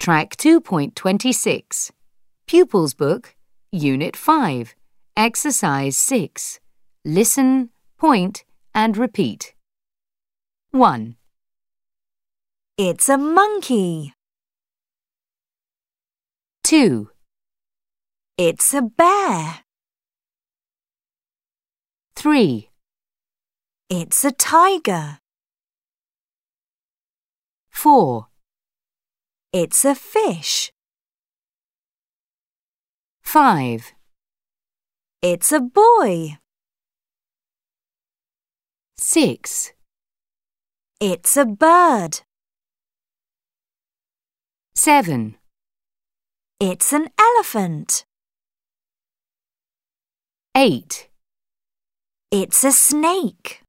Track 2.26. Pupils Book, Unit 5, Exercise 6. Listen, point, and repeat. 1. It's a monkey. 2. It's a bear. 3. It's a tiger. 4. It's a fish. 5. It's a boy. 6. It's a bird. 7. It's an elephant. 8. It's a snake.